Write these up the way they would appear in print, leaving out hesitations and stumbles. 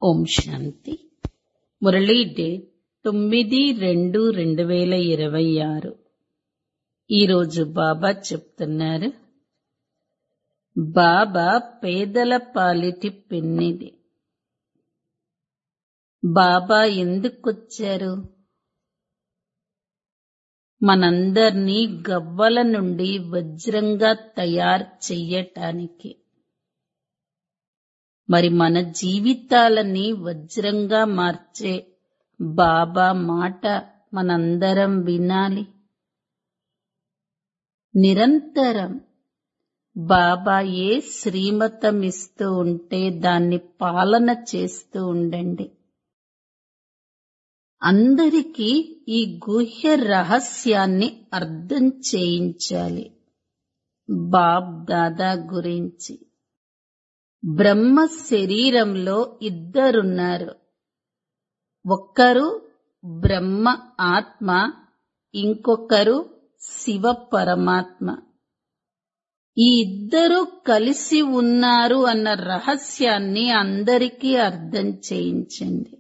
ఓం శాంతి. Murali date 9/2/2026. ఈరోజు బాబా చెప్తున్నారు, బాబా పేదల పాలిటి పెన్నిది. బాబా ఎందుకొచ్చారు? మనందర్నీ గవ్వల నుండి వజ్రంగా తయారు చెయ్యటానికి. మరి మన జీవితాలని వజ్రంగా మార్చే బాబా మాట మనందరం వినాలి. నిరంతరం బాబా ఏ శ్రీమతం ఇస్తూ ఉంటే దాన్ని పాలన చేస్తూ ఉండండి. అందరికీ ఈ గుహ్య రహస్యాన్ని అర్థం చేయించాలి. బాబ్ దాదా గురించి. బ్రహ్మ శరీరంలో ఇద్దరున్నారు. ఒక్కరు బ్రహ్మ ఆత్మ, ఇంకొకరు శివ పరమాత్మ. ఈ ఇద్దరు కలిసి ఉన్నారు అన్న రహస్యాన్ని అందరికీ అర్థం చేయించండి.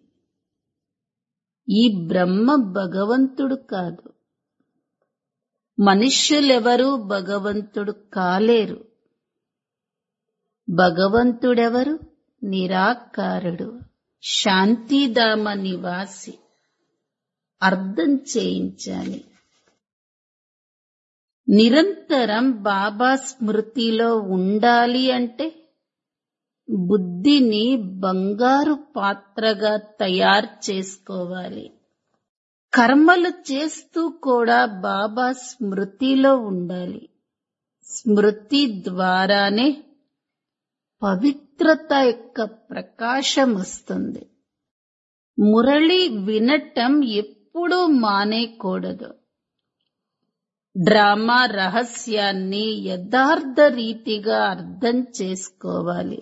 ఈ బ్రహ్మ భగవంతుడు కాదు. మనుష్యులెవరూ భగవంతుడు కాలేరు. భగవంతుడెవరు? నిరాకారుడు, శాంతిధామ నివాసి. అర్థం చేయించాలి. నిరంతరం బాబా స్మృతిలో ఉండాలి అంటే బుద్ధిని బంగారు పాత్రగా తయారు చేసుకోవాలి. కర్మలు చేస్తూ కూడా బాబా స్మృతిలో ఉండాలి. స్మృతి ద్వారానే పవిత్రత యొక్క ప్రకాశం వస్తుంది. మురళి వినటం ఎప్పుడూ మానేకూడదు. డ్రామా రహస్యాన్ని యథార్థ రీతిగా అర్థం చేసుకోవాలి.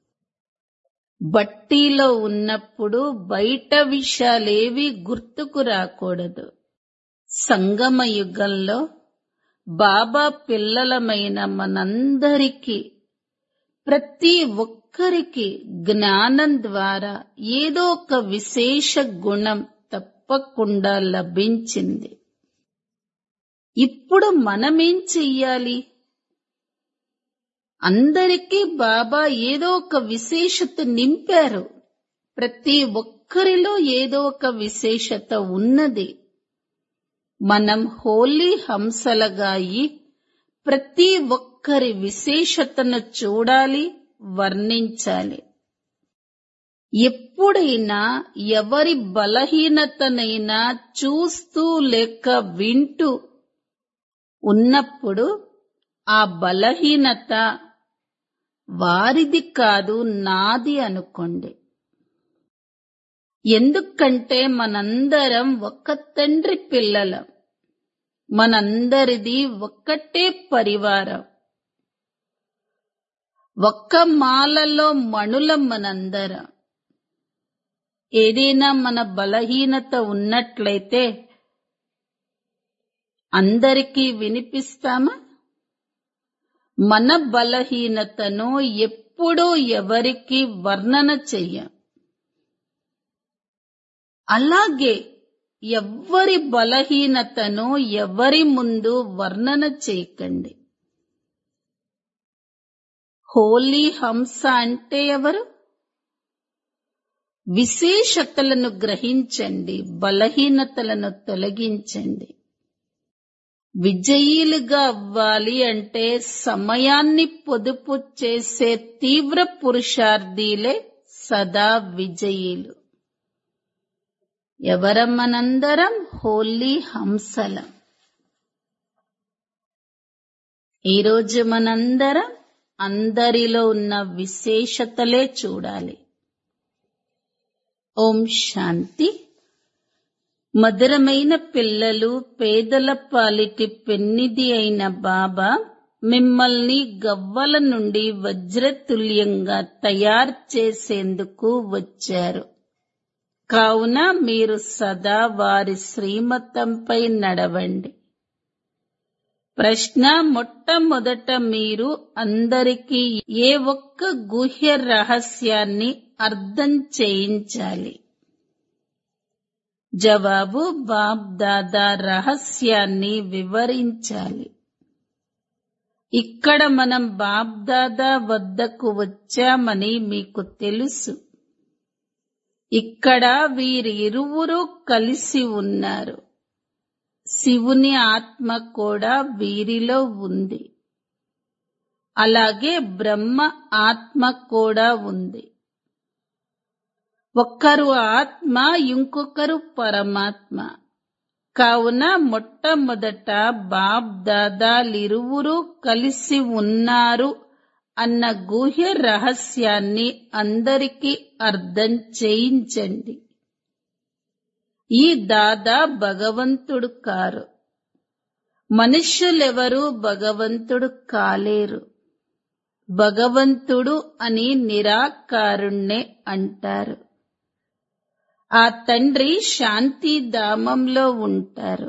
బట్టీలో ఉన్నప్పుడు బయట విషయాలేవి గుర్తుకు రాకూడదు. సంగమ యుగంలో బాబా పిల్లలమైన మనందరికీ, ప్రతి ఒక్కరికి జ్ఞానం ద్వారా ఏదో ఒక విశేష గుణం తప్పకుండా లభించింది. ఇప్పుడు మనమేం చెయ్యాలి? అందరికీ బాబా ఏదో ఒక విశేషత నింపారు. ప్రతి ఒక్కరిలో ఏదో ఒక విశేషత ఉన్నది. మనం హోలీ హంసలుగా అయి ప్రతి ఒక్కరి విశేషతను చూడాలి, వర్ణించాలి. ఎప్పుడైనా ఎవరి బలహీనతనైనా చూస్తూ లేక వింటూ ఉన్నప్పుడు ఆ బలహీనత వారిది కాదు, నాది అనుకోండి. ఎందుకంటే మనందరం ఒక్క తండ్రి పిల్లలం. మనందరిది ఒక్కటే పరివారం. ఒక్క మాలలో మణులం మనందరం. ఏదైనా మన బలహీనత ఉన్నట్లయితే అందరికీ వినిపిస్తామా? మన బలహీనతను ఎప్పుడూ ఎవరికి వర్ణన చెయ్యం. అలాగే ఎవ్వరి బలహీనతను ఎవరి ముందు వర్ణన చేయకండి. హోలీ హంస అంటే ఎవరు? విశేషతలను గ్రహించండి, బలహీనతలను తొలగించండి. విజయీలుగా అవ్వాలి అంటే సమయాన్ని పొదుపు చేసే తీవ్ర పురుషార్థీలే సదా విజయీలు. ఎవరం మనందరం? హోలీ హంసలం. ఈరోజు మనందరం అందరిలో ఉన్న విశేషతలే చూడాలి. ఓం శాంతి. మధురమైన పిల్లలు, పేదల పాలిటి పెన్నిది అయిన బాబా మిమ్మల్ని గవ్వల నుండి వజ్రతుల్యంగా తయారు చేసేందుకు వచ్చారు. కావున మీరు సదా వారి శ్రీమతంపై నడవండి. ప్రశ్న: మొట్టమొదట మీరు అందరికీ ఏ ఒక్క గుహ్య రహస్యాన్ని అర్థం చేయించాలి? జవాబు: బాప్ దాదా రహస్యాన్ని వివరించాలి. ఇక్కడ మనం బాప్ దాదా వద్దకు వచ్చామని మీకు తెలుసు. ఇక్కడ వీరిరువురు కలిసి ఉన్నారు. శివుని ఆత్మ కూడా వీరిలో ఉంది. అలాగే బ్రహ్మ ఆత్మ కూడా ఉంది. ఒక్కరు ఆత్మ, ఇంకొకరు పరమాత్మ. కావున మొట్టమొదట బాప్ దాదాలిరువురు కలిసి ఉన్నారు అన్న గుహ్య రహస్యాన్ని అందరికీ అర్థం చేయించండి. ఈ దాదా భగవంతుడు కారు. మనుష్యులెవరూ భగవంతుడు కాలేరు. భగవంతుడు అని నిరాకారుణ్ణే అంటారు. ఆ తండ్రి శాంతిధామంలో ఉంటారు.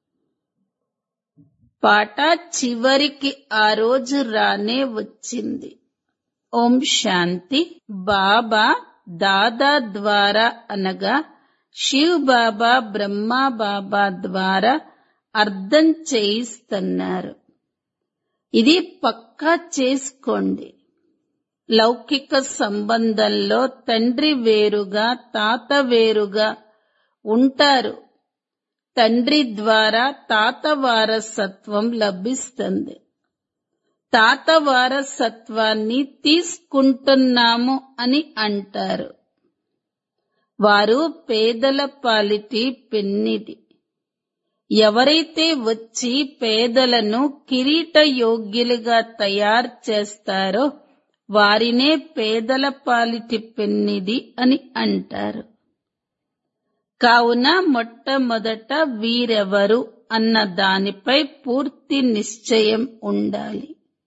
పాట చివరికి ఆ రోజు రానే వచ్చింది. ఓం శాంతి. బాబా దాదా ద్వారా అనగా శివ్ బాబా, బ్రహ్మా బాబా ద్వారా అర్థం చేయిస్తున్నారు. ఇది పక్కా చేసుకోండి. లౌకిక సంబంధంలో తండ్రి వేరుగా, తాత వేరుగా ఉంటారు. తండ్రి ద్వారా తాత వారసత్వం లభిస్తుంది. తాత వారసత్వాన్ని తీసుకుంటున్నాము అని అంటారు. వారు పేదల పాలిటి పెన్నిది. ఎవరైతే వచ్చి పేదలను కిరీట యోగ్యులుగా తయారు చేస్తారో వారినే పేదల పాలిటి పెన్నిది అని అంటారు. కావున మొట్టమొదట వీరెవరు అన్న దానిపై పూర్తి నిశ్చయం ఉండాలి.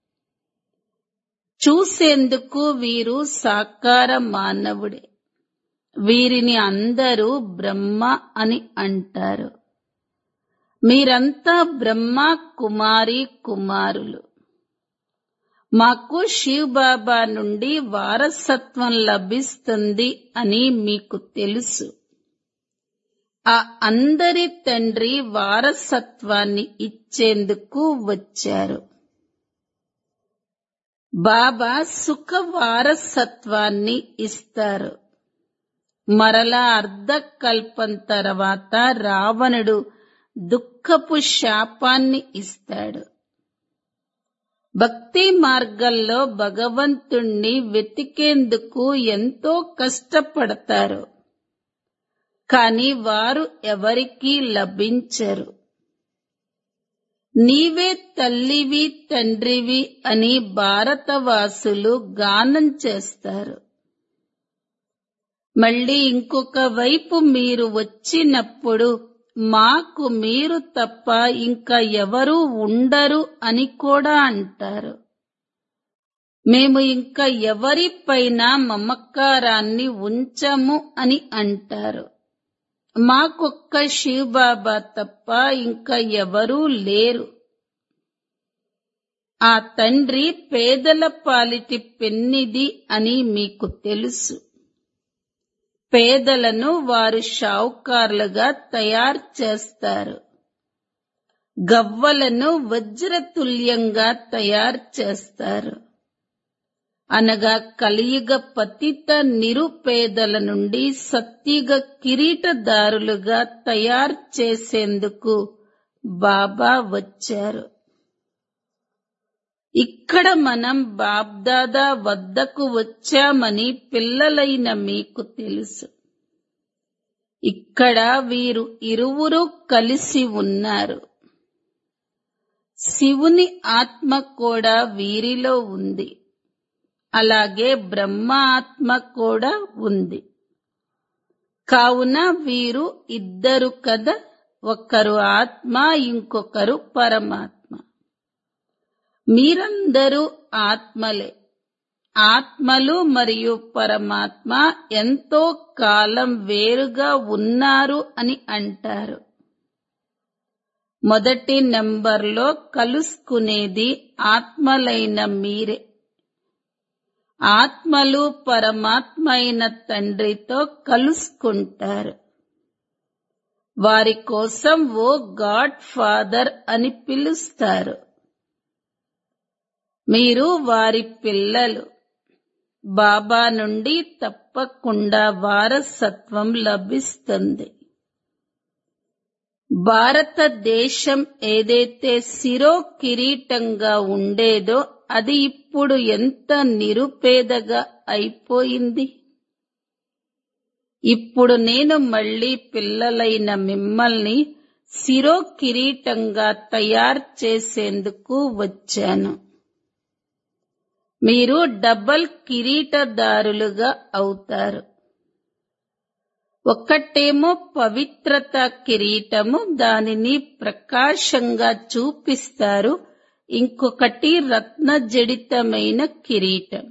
చూసేందుకు వీరు సాకార మానవుడే. వీరిని అందరూ బ్రహ్మ అని అంటారు. మీరంతా బ్రహ్మ కుమారి కుమారులు. మాకు శివ్ బాబా నుండి వారసత్వం లభిస్తుంది అని మీకు తెలుసు. ఆ అందరి తండ్రి వారసత్వాన్ని ఇచ్చేందుకు వచ్చారు. బాబా సుఖ వారసత్వాన్ని ఇస్తారు. మరలా అర్ధకల్పం తర్వాత రావణుడు దుఃఖపు శాపాన్ని ఇస్తాడు. భక్తి మార్గంలో భగవంతుణ్ణి వెతికేందుకు ఎంతో కష్టపడతారు. కాని వారు ఎవరికీ లభించరు. నీవే తల్లివి తండ్రివి అని భారతవాసులు గానం చేస్తారు. మళ్ళీ ఇంకొక వైపు మీరు వచ్చినప్పుడు మాకు మీరు తప్ప ఇంకా ఎవరూ ఉండరు అని కూడా అంటారు. మేము ఇంకా ఎవరిపైన మమకారాన్ని ఉంచము అని అంటారు. మాకొక్క శివ్ బాబా తప్ప ఇంకా ఎవరూ లేరు. ఆ తండ్రి పేదల పాలిటి పెన్నిది అని మీకు తెలుసు. పేదలను వారు షావుకార్లుగా తయారు చేస్తారు. గవ్వలను వజ్రతుల్యంగా తయారు చేస్తారు. అనగా కలియుగ పతిత నిరుపేదల నుండి సత్యుగ కిరీటదారులుగా తయారు చేసేందుకు బాబా వచ్చారు. ఇక్కడ మనం బాబ్దాదా వద్దకు వచ్చామని పిల్లలైన మీకు తెలుసు. ఇక్కడ వీరు ఇరువురు కలిసి ఉన్నారు. శివుని ఆత్మ కూడా వీరిలో ఉంది. అలాగే బ్రహ్మ ఆత్మ కూడా ఉంది. కావున వీరు ఇద్దరు కదా, ఒకరు ఆత్మ, ఇంకొకరు పరమాత్మ. మీరందరూ ఆత్మలే. ఆత్మలు మరియు పరమాత్మ ఎంతో కాలం వేరుగా ఉన్నారు అని అంటారు. మొదటి నంబర్లో కలుసుకునేది ఆత్మలైన మీరే. ఆత్మలు పరమాత్మ అయిన తండ్రితో కలుసుకుంటారు. వారి కోసం ఓ గాడ్ ఫాదర్ అని పిలుస్తారు. మీరు వారి పిల్లలు. బాబా నుండి తప్పకుండా వారసత్వం లభిస్తుంది. భారతదేశం ఏదైతే శిరో కిరీటంగా ఉండేదో అది ఇప్పుడు ఎంత నిరుపేదగా అయిపోయింది. ఇప్పుడు నేను మళ్ళీ పిల్లలైన మిమ్మల్ని శిరో కిరీటంగా తయారు చేసేందుకు వచ్చాను. మీరు డబల్ కిరీటదారులుగా అవుతారు. ఒక్కటేమో పవిత్రత కిరీటము, దానిని ప్రకాశంగా చూపిస్తారు. ఇంకొకటి రత్నజడితమైన కిరీటం.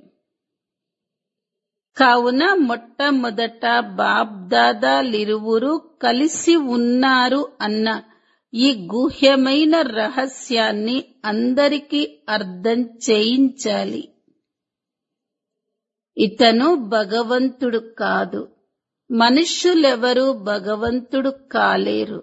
కావున మొట్టమొదట బాబ్దాదాలిరువురు కలిసి ఉన్నారు అన్న ఈ గుహ్యమైన రహస్యాన్ని అందరికీ అర్థం చేయించాలి. ఇతను భగవంతుడు కాదు. మనుష్యులెవరూ భగవంతుడు కాలేరు.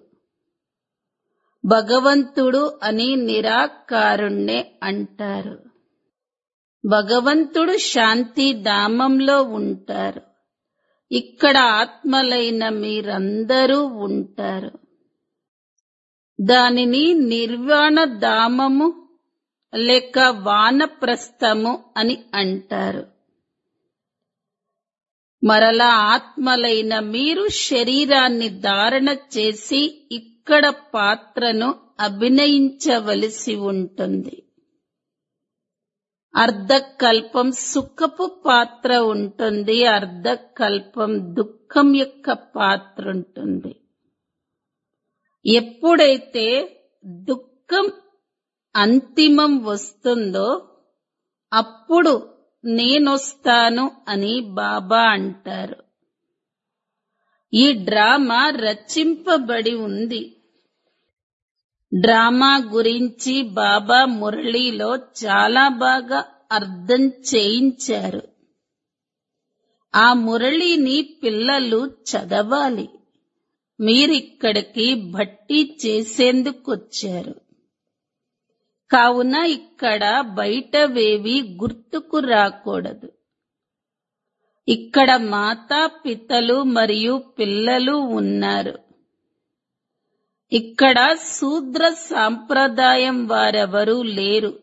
భగవంతుడు అని నిరాకారుణ్ణే అంటారు. భగవంతుడు శాంతిధామంలో ఉంటారు. ఇక్కడ ఆత్మలైన మీరందరూ ఉంటారు. దానిని నిర్వాణ ధామము లేక వానప్రస్థము అని అంటారు. మరలా ఆత్మలైన మీరు శరీరాన్ని ధారణ చేసి ఇక్కడ పాత్రను అభినయించవలసి ఉంటుంది. అర్ధకల్పం సుఖపు పాత్ర ఉంటుంది, అర్ధకల్పం దుఃఖం యొక్క పాత్ర ఉంటుంది. ఎప్పుడైతే దుఃఖం అంతిమం వస్తుందో అప్పుడు నేనొస్తాను అని బాబా అంటారు. ఈ డ్రామా రచింపబడి ఉంది. డ్రామా గురించి బాబా మురళీలో చాలా బాగా అర్థం చేయించారు. ఆ మురళిని పిల్లలు చదవాలి. మీరిక్కడికి భట్టి చేసేందుకొచ్చారు. కావున ఇక్కడ బయటవేవి గుర్తుకు రాకూడదు. ఇక్కడ మాతా పితలు మరియు పిల్లలు ఉన్నారు. ఇక్కడ శూద్ర సాంప్రదాయం వారెవరూ లేరు.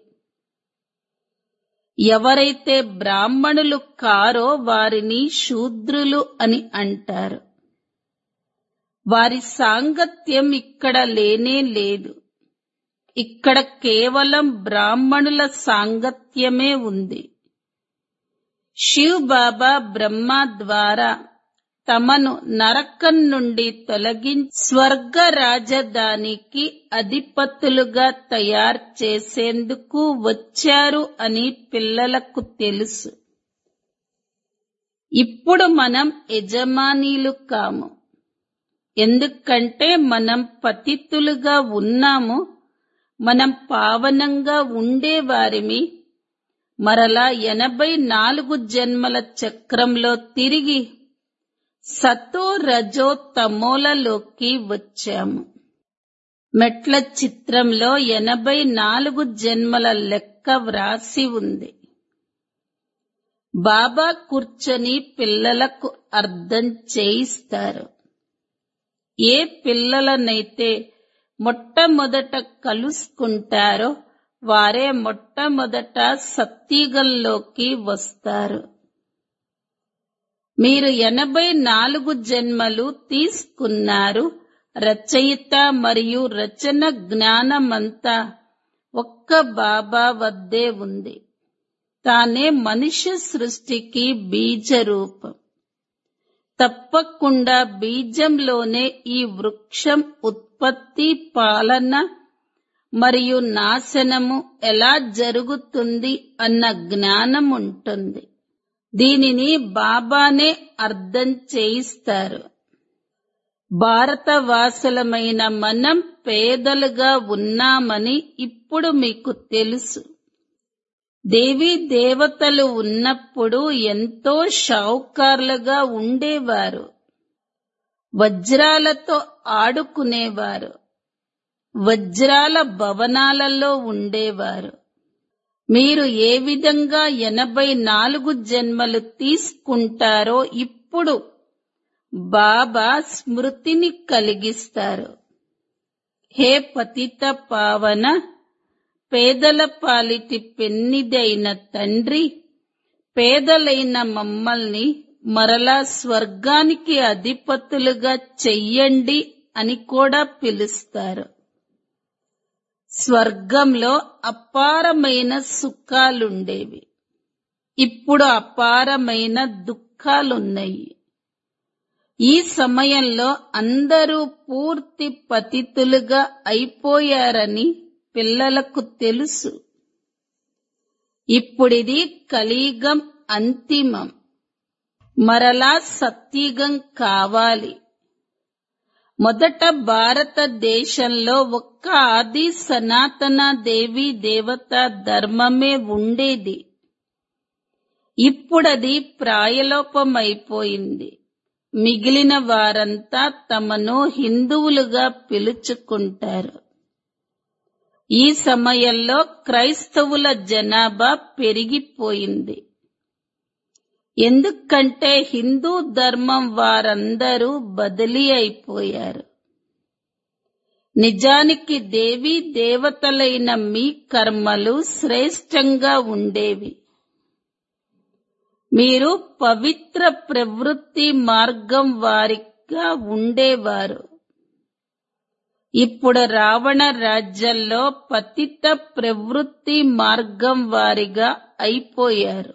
ఎవరైతే బ్రాహ్మణులు కారో వారిని శూద్రులు అని అంటారు. వారి సాంగత్యం ఇక్కడ లేనే లేదు. ఇక్కడ కేవలం బ్రాహ్మణుల సాంగత్యమే ఉంది. శివ్ బాబా బ్రహ్మ ద్వారా తమను నరకం నుండి తొలగించి స్వర్గ రాజధానికి అధిపతులుగా తయారు చేసేందుకు వచ్చారు అని పిల్లలకు తెలుసు. ఇప్పుడు మనం యజమానీలు కాము. ఎందుకంటే మనం పతితులుగా ఉన్నాము. మనం పావనంగా ఉండేవారిమి. మరలా 84 జన్మల చక్రంలో తిరిగి సతో రజో తమోలలోకి వచ్చాము. మెట్ల చిత్రంలో 84 జన్మల లెక్క వ్రాసి ఉంది. బాబా కూర్చొని పిల్లలకు అర్థం చేయిస్తారు. ఏ పిల్లలనైతే మొట్టమొదట కలుసుకుంటారో వారే మొట్టమొదట సత్యుగంలోకి వస్తారు. మీరు 84 జన్మలు తీసుకున్నారు. రచయిత మరియు రచన జ్ఞానమంతా ఒక్క బాబా వద్దే ఉంది. తానే మనుష్య సృష్టికి బీజ రూపం. తప్పకుండా బీజంలోనే ఈ వృక్షం ఉత్పత్తి, పాలన మరియు నాశనము ఎలా జరుగుతుంది అన్న జ్ఞానం ఉంటుంది. దీనిని బాబానే అర్థం చేయిస్తారు. భారతవాసులమైన మనం పేదలుగా ఉన్నామని ఇప్పుడు మీకు తెలుసు. దేవీ దేవతలు ఉన్నప్పుడు ఎంతో షావుకార్లుగా ఉండేవారు. వజ్రాలతో ఆడుకునేవారు. వజ్రాల భవనాలలో ఉండేవారు. మీరు ఏ విధంగా 84 జన్మలు తీసుకుంటారో ఇప్పుడు బాబా స్మృతిని కలిగిస్తారు. హే పతిత పావన పేదల పాలిటి పెన్నిదైన తండ్రి, పేదలైన మమ్మల్ని మరలా స్వర్గానికి అధిపతులుగా చెయ్యండి అని కూడా పిలుస్తారు. స్వర్గంలో అపారమైన సుఖాలుండేవి. ఇప్పుడు అపారమైన దుఃఖాలున్నాయి. ఈ సమయంలో అందరూ పూర్తి పతితులుగా అయిపోయారని పిల్లలకు తెలుసు. ఇప్పుడిది కలియుగం అంతిమం. మరలా సత్యుగం కావాలి. మొదట భారతదేశంలో ఒక్క ఆది సనాతన దేవీ దేవత ధర్మమే ఉండేది. ఇప్పుడది ప్రాయలోపమైపోయింది. మిగిలిన వారంతా తమను హిందువులుగా పిలుచుకుంటారు. ఈ సమయంలో క్రైస్తవుల జనాభా పెరిగిపోయింది. ఎందుకంటే హిందూ ధర్మం వారందరూ బదిలీ అయిపోయారు. నిజానికి దేవీ దేవతలైన మీ కర్మలు శ్రేష్టంగా ఉండేవి. మీరు పవిత్ర ప్రవృత్తి మార్గం వారిగా ఉండేవారు. ఇప్పుడు రావణ రాజ్యంలో పతిత ప్రవృత్తి మార్గం వారిగా అయిపోయారు.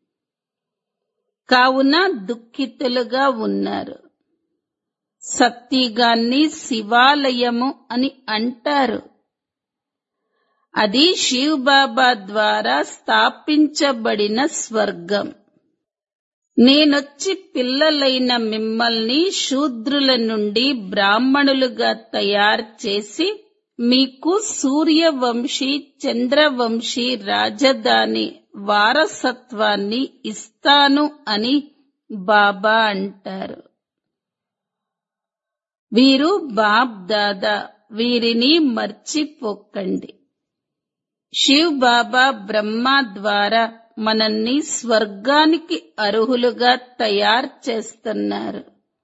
కావున దుఃఖితులుగా ఉన్నారు. సత్యుగాన్ని శివాలయము అని అంటారు. అది శివ్ బాబా ద్వారా స్థాపించబడిన స్వర్గం. నేనొచ్చి పిల్లలైన మిమ్మల్ని శూద్రుల నుండి బ్రాహ్మణులుగా తయారు చేసి మీకు సూర్యవంశీ చంద్రవంశీ రాజధాని వారసత్వాన్ని ఇస్తాను అని బాబా అంటారు. వీరు బాప్ దాదా, వీరిని మర్చిపోకండి. శివ్ బాబా బ్రహ్మ ద్వారా మనల్ని స్వర్గానికి అర్హులుగా తయారు చేస్తున్నారు.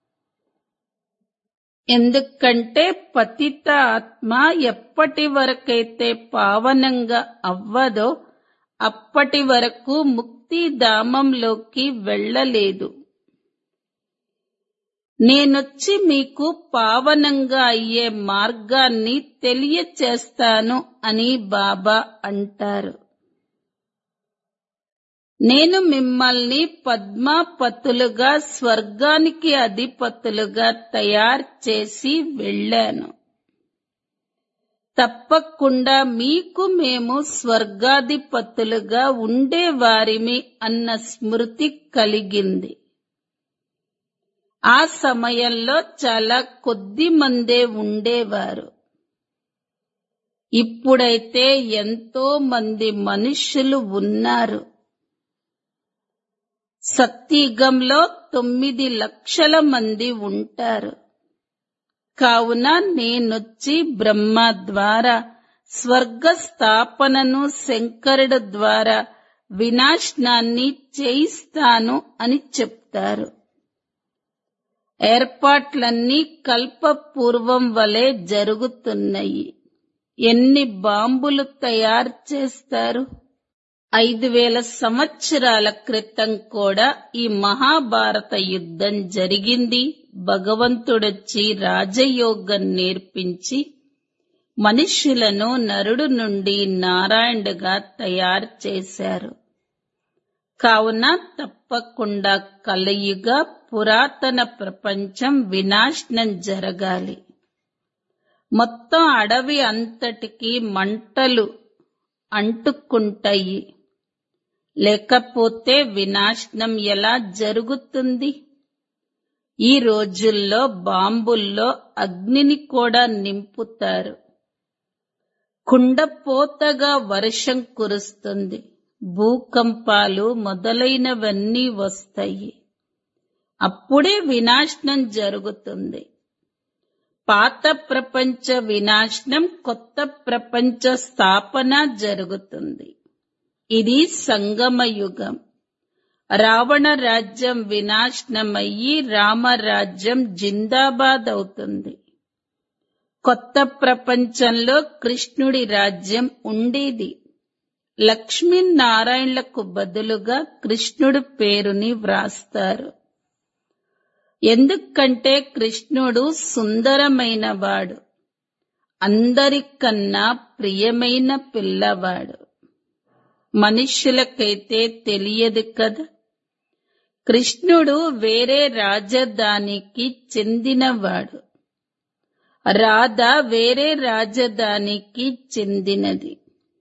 ఎందుకంటే పతిత ఆత్మ ఎప్పటి వరకైతే పావనంగా అవ్వదో అప్పటి వరకు ముక్తిధామంలోకి వెళ్ళలేదు. నేనొచ్చి మీకు పావనంగా అయ్యే మార్గాన్ని తెలియచేస్తాను అని బాబా అంటారు. నేను మిమ్మల్ని పద్మాపతులుగా స్వర్గానికి అధిపతులుగా తయారు చేసి వెళ్ళాను. తప్పకుండా మీకు మేము స్వర్గాధిపతులుగా ఉండేవారిమి అన్న స్మృతి కలిగింది. ఆ సమయంలో చాలా కొద్ది మందే ఉండేవారు. ఇప్పుడైతే ఎంతో మంది మనుష్యులు ఉన్నారు. సత్యుగంలో 9 లక్షల మంది ఉంటారు. కావున నేనొచ్చి బ్రహ్మ ద్వారా స్వర్గ స్థాపనను, శంకరుడు ద్వారా వినాశనాన్ని చేయిస్తాను అని చెప్తారు. ఏర్పాట్లన్నీ కల్పపూర్వం వలె జరుగుతున్నాయి. ఎన్ని బాంబులు తయారు చేస్తారు? 5000 సంవత్సరాల క్రితం కూడా ఈ మహాభారత యుద్ధం జరిగింది. భగవంతుడొచ్చి రాజయోగం నేర్పించి మనుష్యులను నరుడు నుండి నారాయణుడుగా తయారు చేశారు. కావున తప్పకుండా కలియుగ పురాతన ప్రపంచం వినాశనం జరగాలి. మొత్తం అడవి అంతటికి మంటలు అంటుకుంటాయి. లేకపోతే వినాశనం ఎలా జరుగుతుంది? ఈ రోజుల్లో బాంబుల్లో అగ్నిని కూడా నింపుతారు. కుండపోతగా వర్షం కురుస్తుంది. భూకంపాలు మొదలైనవన్నీ వస్తాయి. అప్పుడే వినాశనం జరుగుతుంది. పాత ప్రపంచ వినాశనం, కొత్త ప్రపంచ స్థాపన జరుగుతుంది. ఇది సంగమ యుగం. రావణ రాజ్యం వినాశనమయ్యి రామరాజ్యం జిందాబాద్ అవుతుంది. కొత్త ప్రపంచంలో కృష్ణుడి రాజ్యం ఉండేది. లక్ష్మీనారాయణలకు బదులుగా కృష్ణుడి పేరుని వ్రాస్తారు. ఎందుకంటే కృష్ణుడు సుందరమైనవాడు, అందరికన్నా ప్రియమైన పిల్లవాడు. మనుష్యులకైతే తెలియదు కదా. కృష్ణుడు వేరే రాజధానికి చెందినవాడు, రాధ వేరే రాజధానికి చెందినది.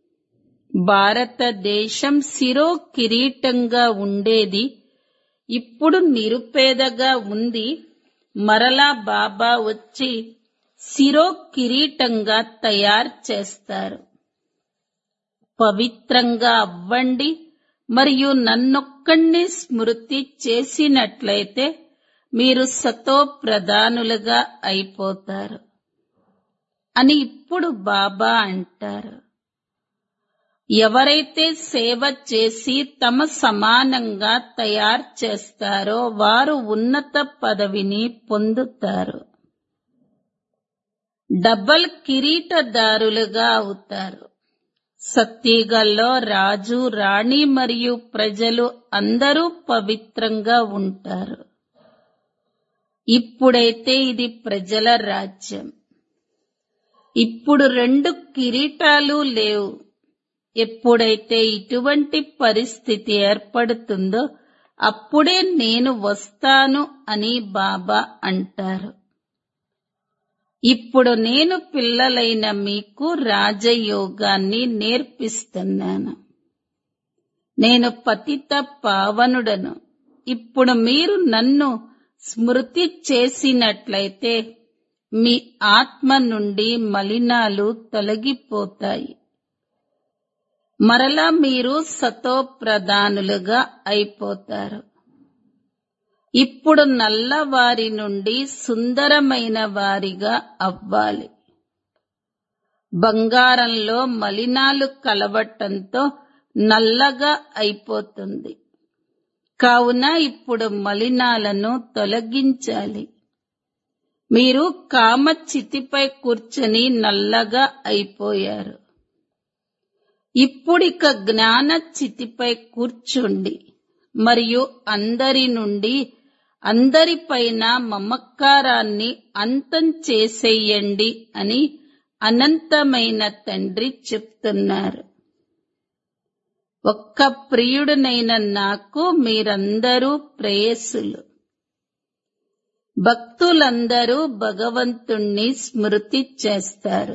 భారతదేశం శిరో కిరీటంగా ఉండేది, ఇప్పుడు నిరుపేదగా ఉంది. మరలా బాబా వచ్చి శిరో కిరీటంగా తయారు చేస్తారు. పవిత్రంగా అవ్వండి మరియు నన్నొక్కడిని స్మృతి చేసినట్లయితే మీరు సతో ప్రధానులుగా అయిపోతారు అని ఇప్పుడు బాబా అంటారు. ఎవరైతే సేవ చేసి తమ సమానంగా తయారు చేస్తారో వారు ఉన్నత పదవిని పొందుతారు. డబల్ కిరీటదారులుగా అవుతారు. సత్యుగంలో రాజు, రాణి మరియు ప్రజలు అందరూ పవిత్రంగా ఉంటారు. ఇప్పుడైతే ఇది ప్రజల రాజ్యం. ఇప్పుడు 2 కిరీటాలు లేవు. ఎప్పుడైతే ఇటువంటి పరిస్థితి ఏర్పడుతుందో అప్పుడే నేను వస్తాను అని బాబా అంటారు. ఇప్పుడు నేను పిల్లలైన మీకు రాజయోగాన్ని నేర్పిస్తున్నాను. నేను పతిత పావనుడను. ఇప్పుడు మీరు నన్ను స్మృతి చేసినట్లయితే మీ ఆత్మ నుండి మలినాలు తొలగిపోతాయి. మరలా మీరు సతో ప్రధానులుగా అయిపోతారు. ఇప్పుడు నల్లవారి నుండి సుందరమైన వారిగా అవ్వాలి. బంగారంలో మలినాలు కలవటంతో నల్లగా అయిపోతుంది. కావున ఇప్పుడు మలినాలను తొలగించాలి. మీరు కామచితిపై కూర్చొని నల్లగా అయిపోయారు. ఇప్పుడిక జ్ఞాన చితిపై కూర్చోండి మరియు అందరి నుండి అందరిపైన మమకారాన్ని అంతం చేసేయండి అని అనంతమైన తండ్రి చెప్తున్నారు. ఒక్క ప్రియుడునైన నాకు మీరందరూ ప్రేయసులు. భక్తులందరూ భగవంతుణ్ణి స్మృతి చేస్తారు.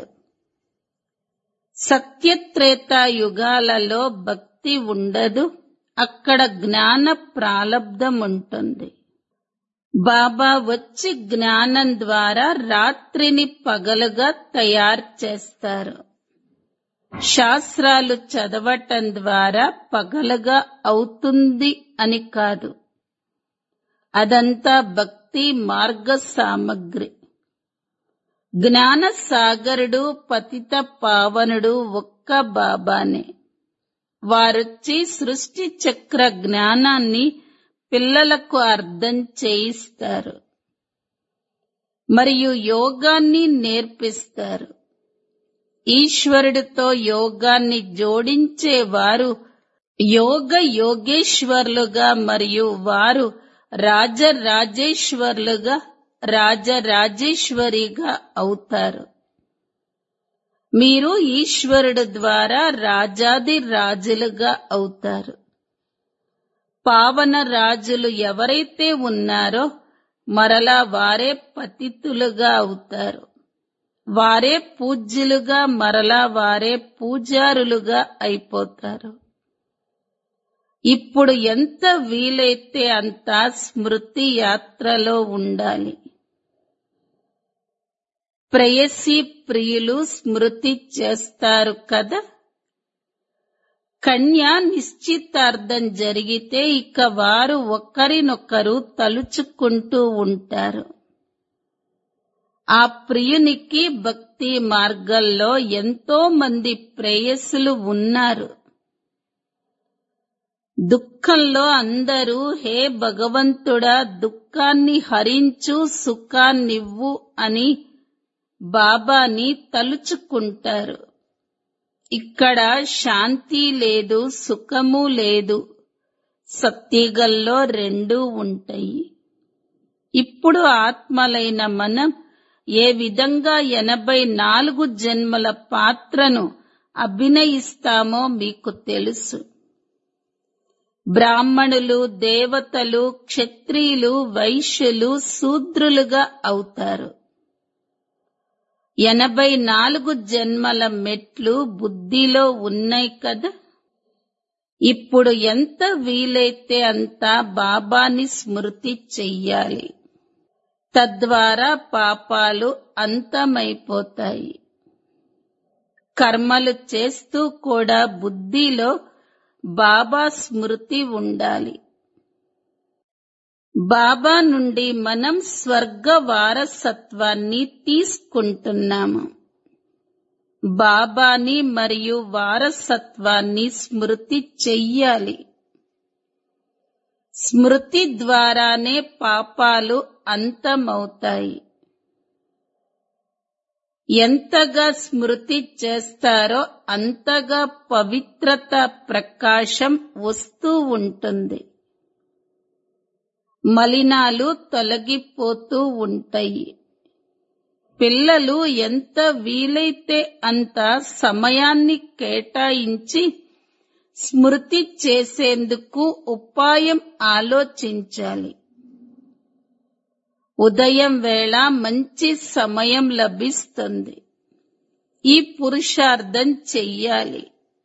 సత్యత్రేతా యుగాలలో భక్తి ఉండదు. అక్కడ జ్ఞాన ప్రాలబ్ధం ఉంటుంది. బాబా వచ్చి జ్ఞానం ద్వారా రాత్రిని పగలుగా తయారు చేస్తారు. శాస్త్రాలు చదవటం ద్వారా పగలుగా అవుతుంది అని కాదు. అదంతా భక్తి మార్గ సామగ్రి. జ్ఞాన సాగరుడు, పతిత పావనుడు ఒక్క బాబానే. వారొచ్చి సృష్టి చక్ర జ్ఞానాన్ని పిల్లలకు అర్థం చేయిస్తారు మరియు యోగాన్ని నేర్పిస్తారు. ఈశ్వరుడితో యోగాన్ని జోడించేవారు యోగ యోగేశ్వర్లుగా మరియు వారు రాజరాజేశ్వర్లుగా రాజరాజేశ్వరిగా అవుతారు. మీరు ఈశ్వరుడు ద్వారా రాజాది రాజులుగా అవుతారు. పావన రాజులు ఎవరైతే ఉన్నారో మరలా వారే పతితులుగా అవుతారు. వారే పూజ్యులుగా మరలా వారే పూజారులుగా అయిపోతారు. ఇప్పుడు ఎంత వీలైతే అంత స్మృతి యాత్రలో ఉండాలి. ప్రేయసీ ప్రియులు స్మృతి చేస్తారు కదా. కన్య నిశ్చితార్థం జరిగితే ఇక వారు ఒకరినొకరు తలుచుకుంటూ ఉంటారు. ఆ ప్రియునికి భక్తి మార్గంలో ఎంతో మంది ప్రేయసులు ఉన్నారు. దుఃఖంలో అందరూ హే భగవంతుడా దుఃఖాన్ని హరించు సుఖాన్నివ్వు అని బాబాని తలుచుకుంటారు. ఇక్కడ శాంతి లేదు, సుఖము లేదు. సత్యుగంలో రెండూ ఉంటాయి. ఇప్పుడు ఆత్మలైన మనం ఏ విధంగా 84 జన్మల పాత్రను అభినయిస్తామో మీకు తెలుసు. బ్రాహ్మణులు, దేవతలు, క్షత్రియులు, వైశ్యులు, శూద్రులుగా అవుతారు. 84 జన్మల మెట్లు బుద్ధిలో ఉన్నాయి కదా. ఇప్పుడు ఎంత వీలైతే అంత బాబాని స్మృతి చెయ్యాలి. తద్వారా పాపాలు అంతమైపోతాయి. కర్మలు చేస్తూ కూడా బుద్ధిలో బాబా స్మృతి ఉండాలి. బాబా నుండి మనం స్వర్గ వారసత్వాన్ని తీసుకుంటున్నాము. బాబాని మరియు వారసత్వాన్ని స్మృతి చెయ్యాలి. స్మృతి ద్వారానే పాపాలు అంతమవుతాయి. ఎంతగా స్మృతి చేస్తారో అంతగా పవిత్రత ప్రకాశం వస్తూ ఉంటుంది. మలినాలు తొలగిపోతూ ఉంటాయి. పిల్లలు ఎంత వీలైతే అంత సమయాన్ని కేటాయించి స్మృతి చేసేందుకు ఉపాయం ఆలోచించాలి. ఉదయం వేళ మంచి సమయం లభిస్తుంది. ఈ పురుషార్థం చెయ్యాలి.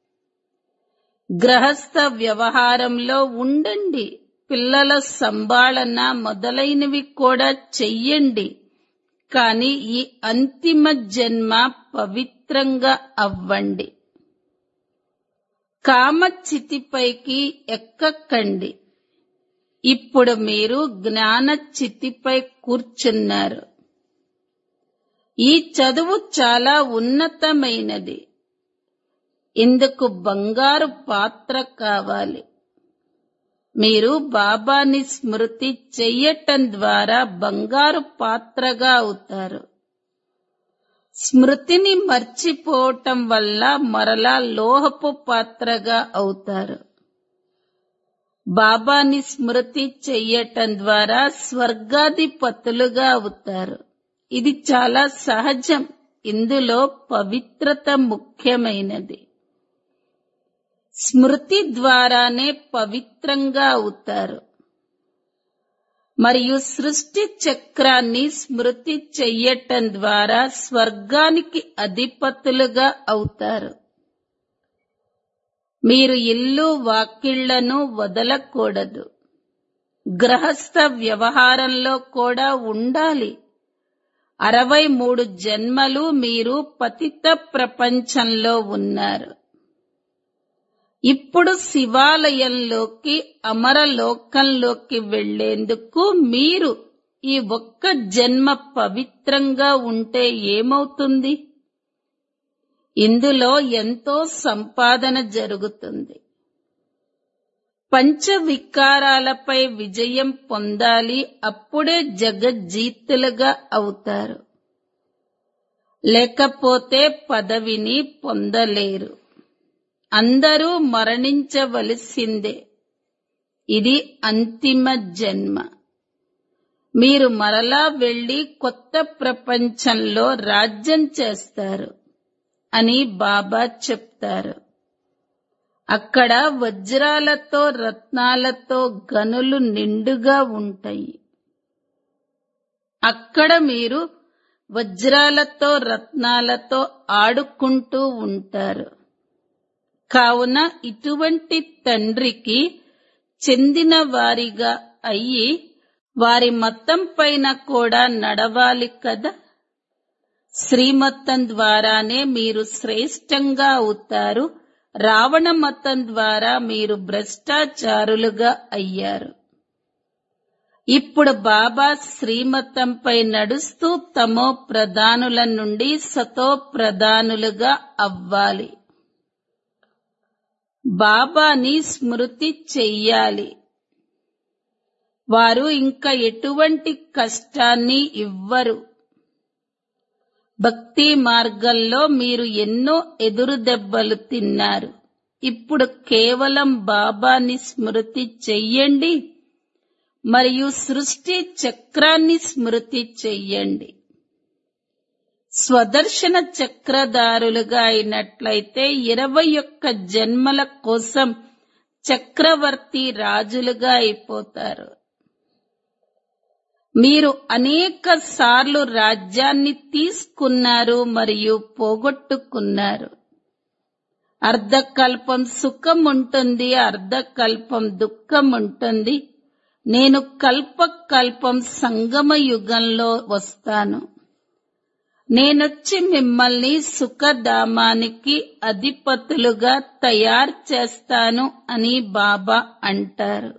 గృహస్థ వ్యవహారంలో ఉండండి. పిల్లల సంభాళన మొదలైనవి కూడా చెయ్యండి. కానీ ఈ అంతిమ జన్మ పవిత్రంగా అవ్వండి. కామచితిపైకి ఎక్కకండి. ఇప్పుడు మీరు జ్ఞాన చితిపై కూర్చున్నారు. ఈ చదువు చాలా ఉన్నతమైనది. ఇందుకు బంగారు పాత్ర కావాలి. మీరు బాబాని స్మృతి చెయ్యటం ద్వారా బంగారు పాత్రగా అవుతారు. స్మృతిని మర్చిపోవటం వల్ల మరలా లోహపు పాత్రగా అవుతారు. బాబాని స్మృతి చెయ్యటం ద్వారా స్వర్గాధిపతులుగా అవుతారు. ఇది చాలా సహజం. ఇందులో పవిత్రత ముఖ్యమైనది. స్మృతి ద్వారానే పవిత్రంగా అవుతారు. మరియు సృష్టి చక్రాన్ని స్మృతి చెయ్యటం ద్వారా స్వర్గానికి అధిపతులుగా అవుతారు. మీరు ఇల్లు వాకిళ్లను వదలకూడదు. గృహస్థ వ్యవహారంలో కూడా ఉండాలి. 63 జన్మలు మీరు పతిత ప్రపంచంలో ఉన్నారు. ఇప్పుడు శివాలయంలోకి, అమరలోకంలోకి వెళ్లేందుకు మీరు ఈ ఒక్క జన్మ పవిత్రంగా ఉంటే ఏమవుతుంది? ఇందులో ఎంతో సంపాదన జరుగుతుంది. పంచవికారాలపై విజయం పొందాలి. అప్పుడే జగజ్జీతులుగా అవుతారు. లేకపోతే పదవిని పొందలేరు. అందరూ మరణించవలసిందే. ఇది అంతిమ జన్మ. మీరు మరలా వెళ్లి కొత్త ప్రపంచంలో రాజ్యం చేస్తారు అని బాబా చెప్తారు. అక్కడ వజ్రాలతో, రత్నాలతో గనులు నిండుగా ఉంటాయి. అక్కడ మీరు వజ్రాలతో, రత్నాలతో ఆడుకుంటూ ఉంటారు. కావున ఇటువంటి తండ్రికి చెందిన వారిగా అయ్యి వారి మతం పైన కూడా నడవాలి కదా. శ్రీమతం ద్వారానే మీరు శ్రేష్టంగా అవుతారు. రావణ మతం ద్వారా మీరు భ్రష్టాచారులుగా అయ్యారు. ఇప్పుడు బాబా శ్రీమతంపై నడుస్తూ తమో ప్రధానుల నుండి సతో ప్రధానులుగా అవ్వాలి. బాబాని స్మృతి చెయ్యాలి. వారు ఇంకా ఎటువంటి కష్టాన్ని ఇవ్వరు. భక్తి మార్గంలో మీరు ఎన్నో ఎదురు దెబ్బలు తిన్నారు. ఇప్పుడు కేవలం బాబాని స్మృతి చెయ్యండి మరియు సృష్టి చక్రాన్ని స్మృతి చెయ్యండి. స్వదర్శన చక్రధారులుగా అయినట్లయితే 21 జన్మల కోసం చక్రవర్తి రాజులుగా అయిపోతారు. మీరు అనేక సార్లు రాజ్యాన్ని తీసుకున్నారు మరియు పోగొట్టుకున్నారు. అర్ధకల్పం సుఖం ఉంటుంది, అర్ధకల్పం దుఃఖం ఉంటుంది. నేను కల్పకల్పం సంగమ యుగంలో వస్తాను. నేనొచ్చి మిమ్మల్ని సుఖధామానికి అధిపతులుగా తయారు చేస్తాను అని బాబా అంటారు.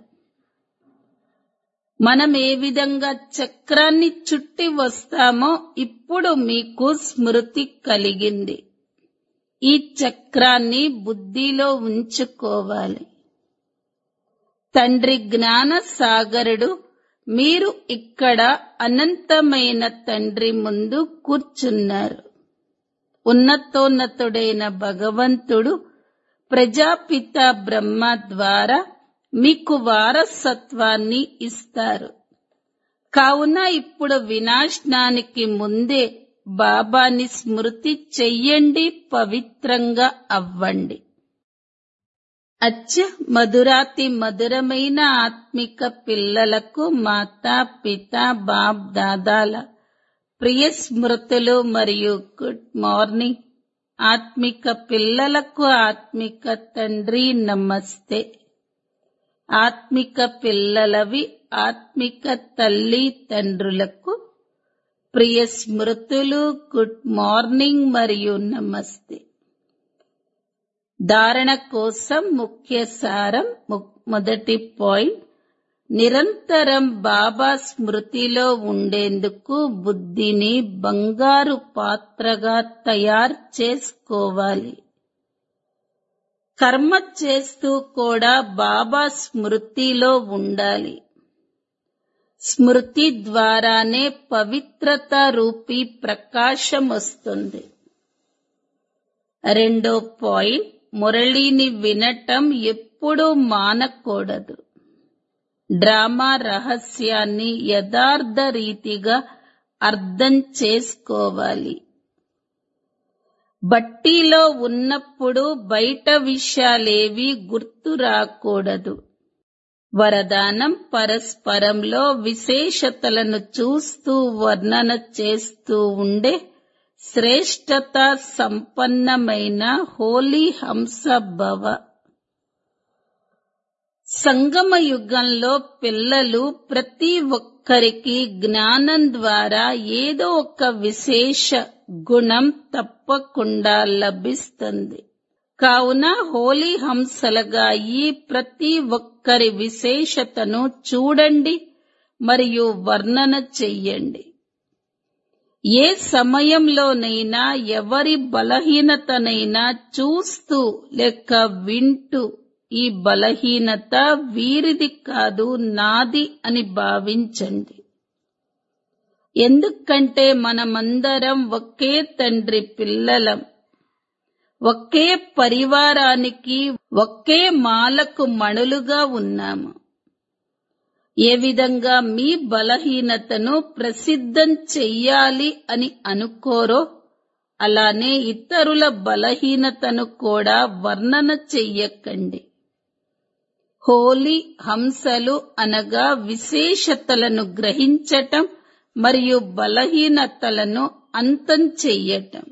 మనం ఏ విధంగా చక్రాన్ని చుట్టి వస్తామో ఇప్పుడు మీకు స్మృతి కలిగింది. ఈ చక్రాన్ని బుద్ధిలో ఉంచుకోవాలి. తండ్రి జ్ఞాన సాగరుడు, మీరు ఇక్కడ అనంతమైన తండ్రి ముందు కూర్చున్నారు. ఉన్నతోన్నతుడైన భగవంతుడు ప్రజాపిత బ్రహ్మ ద్వారా మీకు వారసత్వాన్ని ఇస్తారు. కావున ఇప్పుడు వినాశనానికి ముందే బాబాని స్మృతి చెయ్యండి, పవిత్రంగా అవ్వండి. మధురాతి మధురమైన ఆత్మిక పిల్లలకు మాతా పిత బాప్ దాదాల ప్రియ స్మృతులు మరియు గుడ్ మార్నింగ్. ఆత్మిక పిల్లలకు ఆత్మిక తండ్రి నమస్తే. ఆత్మిక పిల్లలవి ఆత్మిక తల్లి తండ్రులకు ప్రియ స్మృతులు, గుడ్ మార్నింగ్ మరియు నమస్తే. ధారణ కోసం ముఖ్య సారం. మొదటి పాయింట్, నిరంతరం బాబా స్మృతిలో ఉండేందుకు బుద్ధిని బంగారు పాత్రగా తయారు చేసుకోవాలి. కర్మ చేస్తూ కూడా బాబా స్మృతిలో ఉండాలి. స్మృతి ద్వారానే పవిత్రత రూపీ ప్రకాశం వస్తుంది. రెండో పాయింట్, మురళిని వినటం ఎప్పుడూ మానకూడదు. డ్రామా రహస్యాన్ని యథార్థ రీతిగా అర్థం చేసుకోవాలి. బట్టీలో ఉన్నప్పుడు బయట విషయాలేవి గుర్తు రాకూడదు. వరదానం, పరస్పరంలో విశేషతలను చూస్తూ వర్ణన చేస్తూ ఉండే శ్రేష్టత సంపన్నమైన హోలీ హంస భవ. సంగమ యుగంలో పిల్లలు ప్రతి ఒక్కరికి జ్ఞానం ద్వారా ఏదో ఒక విశేష గుణం తప్పకుండా లభిస్తుంది. కావున హోలీ హంసలుగా ఈ ప్రతి ఒక్కరి విశేషతను చూడండి మరియు వర్ణన చెయ్యండి. ఏ సమయంలోనైనా ఎవరి బలహీనతనైనా చూస్తూ లేక వింటూ ఈ బలహీనత వీరిది కాదు, నాది అని భావించండి. ఎందుకంటే మనమందరం ఒకే తండ్రి పిల్లలం. ఒకే పరివారానికి ఒకే మాలకు మణులుగా ఉన్నాము. ఏ విధంగా మీ బలహీనతను ప్రసిద్ధం చెయ్యాలి అని అనుకోరో అలానే ఇతరుల బలహీనతను కూడా వర్ణన చెయ్యకండి. హోలీ హంసలు అనగా విశేషతలను గ్రహించటం మరియు బలహీనతలను అంతం చెయ్యటం.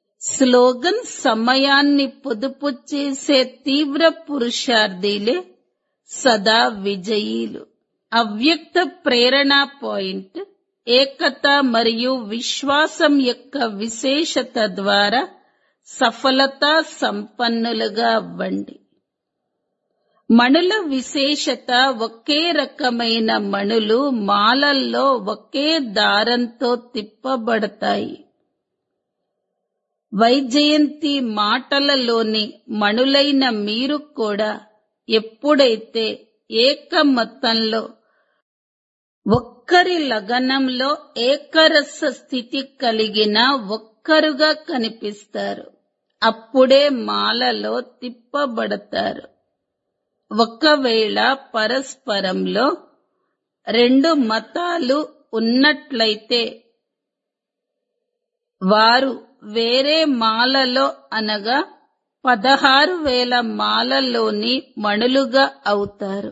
స్లోగన్, సమయాన్ని పొదుపు చేసే తీవ్ర పురుషార్థిలే సదా విజయీలు. అవ్యక్త ప్రేరణ పాయింట్ ఏకత మరియు విశ్వాసం యొక్క విశేషత ద్వారా సఫలతా సంపన్నులుగా అవ్వండి. మణుల విశేషత ఒకే రకమైన మణులు మాలల్లో ఒకే దారంతో తిప్పబడతాయి. వైజయంతి మాటలలోని మణులైన మీరు కూడా ఎప్పుడైతే ఏకమతంలో ఒక్కరి లగనంలో ఏకరస స్థితి కలిగిన ఒక్కరుగా కనిపిస్తారు, అప్పుడే మాలలో తిప్పబడతారు. ఒకవేళ పరస్పరంలో రెండు మతాలు ఉన్నట్లయితే వారు వేరే మాలలో అనగా 16,000 మాలలోని మణులుగా అవుతారు.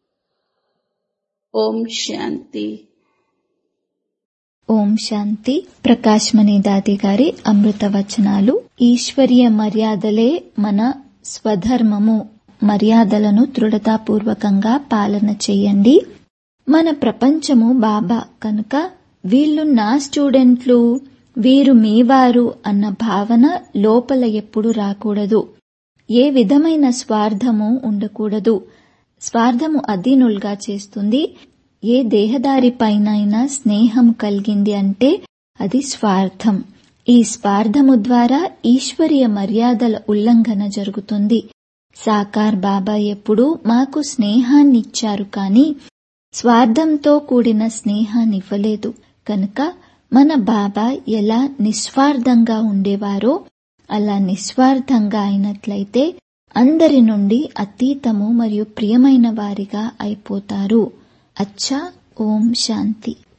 ఓం శాంతి. ఓం శాంతి. ప్రకాశ్ మణి దాది గారి అమృత వచనాలు. ఈశ్వరీయ మర్యాదలే మన స్వధర్మము. మర్యాదలను దృఢతాపూర్వకంగా పాలన చేయండి. మన ప్రపంచము బాబా కనుక వీళ్ళు నా స్టూడెంట్లు, వీరు మీవారు అన్న భావన లోపల ఎప్పుడు రాకూడదు. ఏ విధమైన స్వార్థము ఉండకూడదు. స్వార్థము అధీనులుగా చేస్తుంది. ఏ దేహదారిపైనైనా స్నేహం కలిగింది అంటే అది స్వార్థం. ఈ స్వార్థము ద్వారా ఈశ్వరీయ మర్యాదల ఉల్లంఘన జరుగుతుంది. సాకార్ బాబా ఎప్పుడూ మాకు స్నేహాన్నిచ్చారు కానీ స్వార్థంతో కూడిన స్నేహాన్నివ్వలేదు. కనుక మన బాబా ఎలా నిస్వార్థంగా ఉండేవారో అలా నిస్వార్థంగా అయినట్లయితే అందరి నుండి అతీతము మరియు ప్రియమైన వారిగా అయిపోతారు. అచ్చా. ఓం శాంతి.